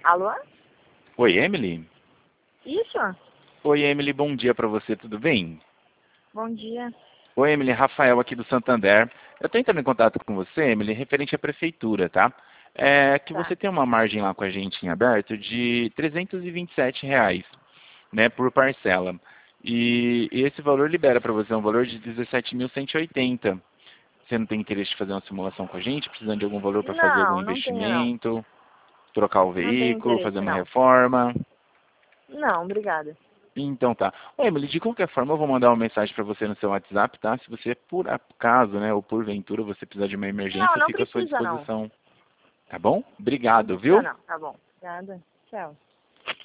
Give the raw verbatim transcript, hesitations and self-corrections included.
Alô? Oi, Emily? Isso? Oi, Emily, bom dia para você, tudo bem? Bom dia. Oi, Emily, Rafael aqui do Santander. Eu estou entrando em contato com você, Emily, referente à prefeitura, tá? É que Tá. você tem uma margem lá com a gente em aberto de trezentos e vinte e sete reais, né, por parcela. E, e esse valor libera para você um valor de dezessete mil cento e oitenta. Você não tem interesse de fazer uma simulação com a gente, precisando de algum valor para fazer algum Não, não tenho não. investimento, trocar o Não tenho veículo, fazer interesse uma não. reforma? Não, obrigada. Então tá. Ô, Emily, de qualquer forma eu vou mandar uma mensagem para você no seu WhatsApp, tá? Se você, por acaso, né, ou porventura, você precisar de uma Não, emergência, eu não fico à sua precisa não. disposição. Tá bom? Não Obrigado, precisa viu? não. Tá bom. Obrigada. Tchau.